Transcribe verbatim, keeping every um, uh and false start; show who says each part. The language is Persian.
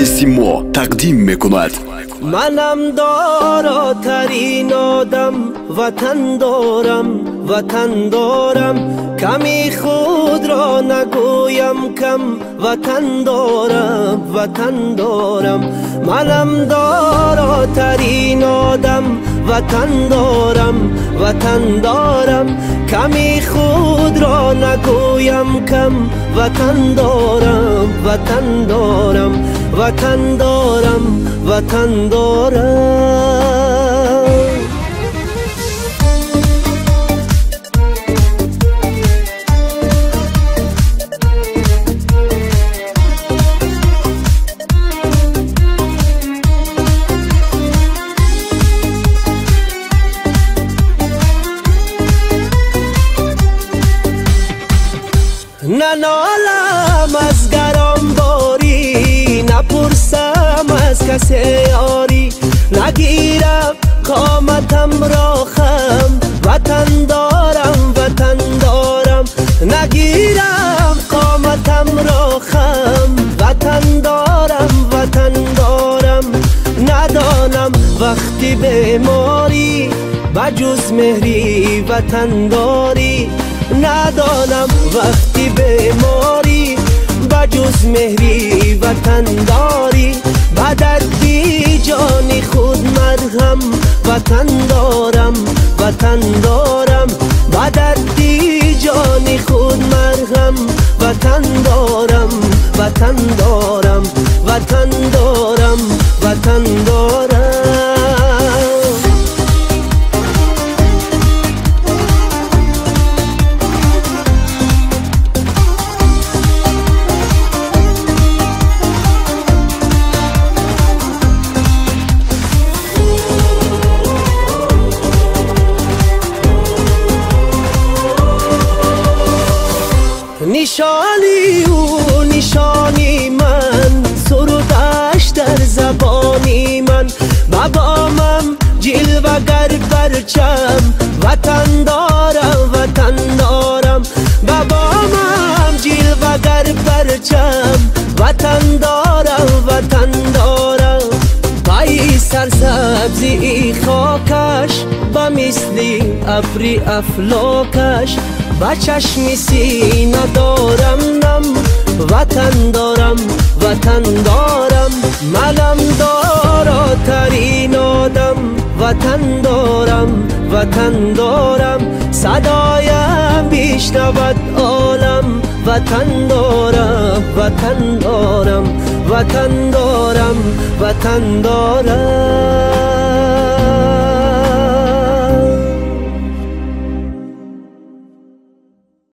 Speaker 1: Bellissimo تقدیم میکند.
Speaker 2: منم داراترین آدم، وطن دارم وطن دارم، کمی خود را نگویم کم، وطن دارم وطن دارم. منم داراترین آدم، وطن دارم وطن دارم، کمی خود را نگویم کم، وطن دارم وطن دارم وطن دارم وطن دارم. ننالم از گران باری، نپرسم از کسی یاری، نگیرم قامتم را خم، وطن دارم وطن دارم، نگیرم قامتم را خم، وطن دارم وطن دارم. ندانم وقتی بیماری بجز مهری وطن داری، ندانم وقتی بیماری بجز مهری وطن داری، بدردی جانی خود مرهم، وطن دارم وطن دارم، بدردی جانی خود مرهم، وطن دارم وطن دارم وطن دارم وطن دارم. نشانی او نشانی من، سرودش در زبانی من، بابامم جلوگر پرچم، وطن دارم وطن دارم، بابامم جلوگر پرچم، وطن دارم وطن دارم. پای سرسبزی خاکش با مثلی ابری افلاکش، با چشم سینه دارم نم، وطن دارم وطن دارم. منم داراترین آدم، وطن دارم وطن دارم، صدایم بیشنود عالم، وطن دارم وطن دارم وطن دارم وطن دارم.